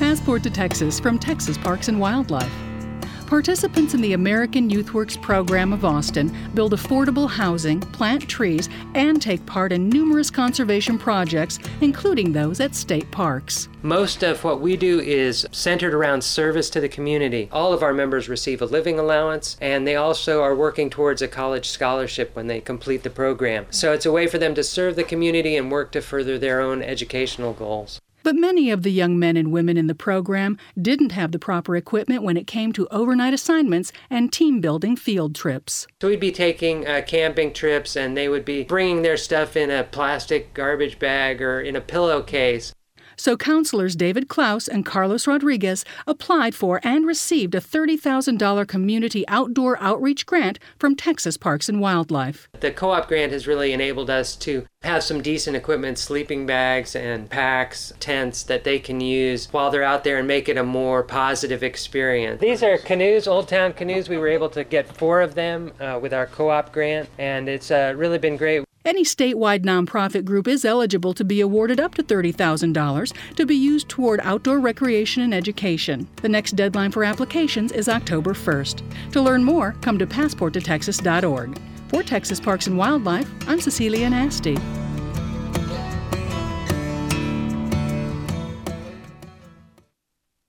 Passport to Texas from Texas Parks and Wildlife. Participants in the American YouthWorks program of Austin build affordable housing, plant trees, and take part in numerous conservation projects, including those at state parks. Most of what we do is centered around service to the community. All of our members receive a living allowance, and they also are working towards a college scholarship when they complete the program. So it's a way for them to serve the community and work to further their own educational goals. But many of the young men and women in the program didn't have the proper equipment when it came to overnight assignments and team-building field trips. So we'd be taking camping trips, and they would be bringing their stuff in a plastic garbage bag or in a pillowcase. So counselors David Klaus and Carlos Rodriguez applied for and received a $30,000 community outdoor outreach grant from Texas Parks and Wildlife. The co-op grant has really enabled us to have some decent equipment, sleeping bags and packs, tents that they can use while they're out there and make it a more positive experience. These are canoes, Old Town canoes. We were able to get 4 of them with our co-op grant, and it's really been great. Any statewide nonprofit group is eligible to be awarded up to $30,000 to be used toward outdoor recreation and education. The next deadline for applications is October 1st. To learn more, come to passporttotexas.org. For Texas Parks and Wildlife, I'm Cecilia Nasty.